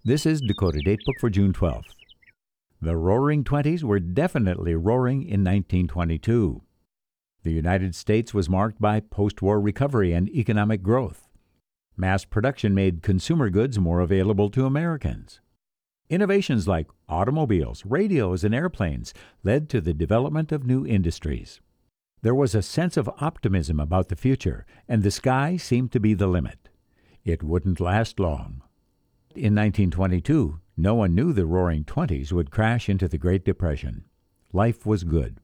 This is Dakota Datebook for June 12th. The Roaring Twenties were definitely roaring in 1922. The United States was marked by post-war recovery and economic growth. Mass production made consumer goods more available to Americans. Innovations like automobiles, radios, and airplanes led to the development of new industries. There was a sense of optimism about the future, and the sky seemed to be the limit. It wouldn't last long. In 1922, no one knew the Roaring Twenties would crash into the Great Depression. Life was good.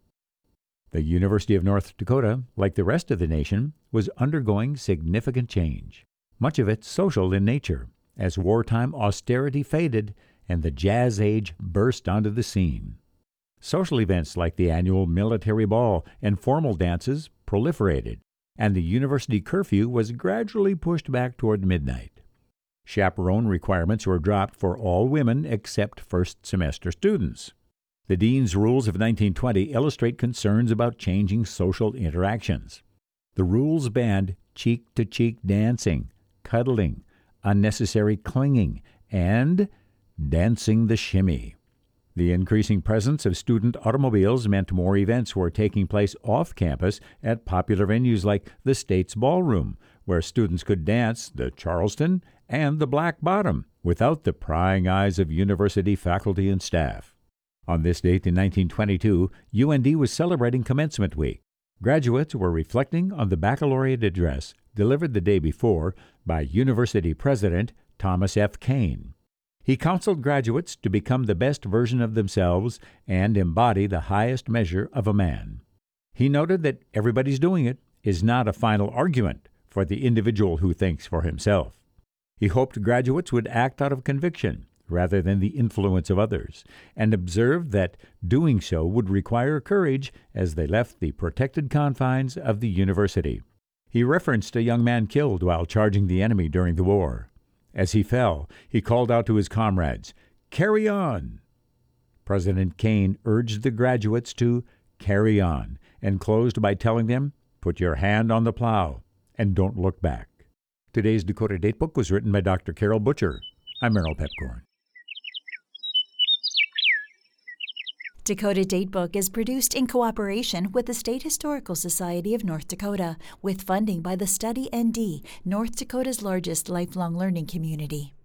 The University of North Dakota, like the rest of the nation, was undergoing significant change, much of it social in nature, as wartime austerity faded and the Jazz Age burst onto the scene. Social events like the annual military ball and formal dances proliferated, and the university curfew was gradually pushed back toward midnight. Chaperone requirements were dropped for all women except first-semester students. The Dean's Rules of 1920 illustrate concerns about changing social interactions. The rules banned cheek-to-cheek dancing, cuddling, unnecessary clinging, and dancing the shimmy. The increasing presence of student automobiles meant more events were taking place off campus at popular venues like the State's Ballroom, where students could dance the Charleston and the Black Bottom without the prying eyes of university faculty and staff. On this date in 1922, UND was celebrating Commencement Week. Graduates were reflecting on the baccalaureate address delivered the day before by University President Thomas F. Kane. He counseled graduates to become the best version of themselves and embody the highest measure of a man. He noted that everybody's doing it is not a final argument for the individual who thinks for himself. He hoped graduates would act out of conviction rather than the influence of others, and observed that doing so would require courage as they left the protected confines of the university. He referenced a young man killed while charging the enemy during the war. As he fell, he called out to his comrades, "Carry on!" President Kane urged the graduates to carry on, and closed by telling them, "Put your hand on the plow and don't look back." Today's Dakota Datebook was written by Dr. Carol Butcher. I'm Merrill Pepcorn. Dakota Datebook is produced in cooperation with the State Historical Society of North Dakota, with funding by the Study ND, North Dakota's largest lifelong learning community.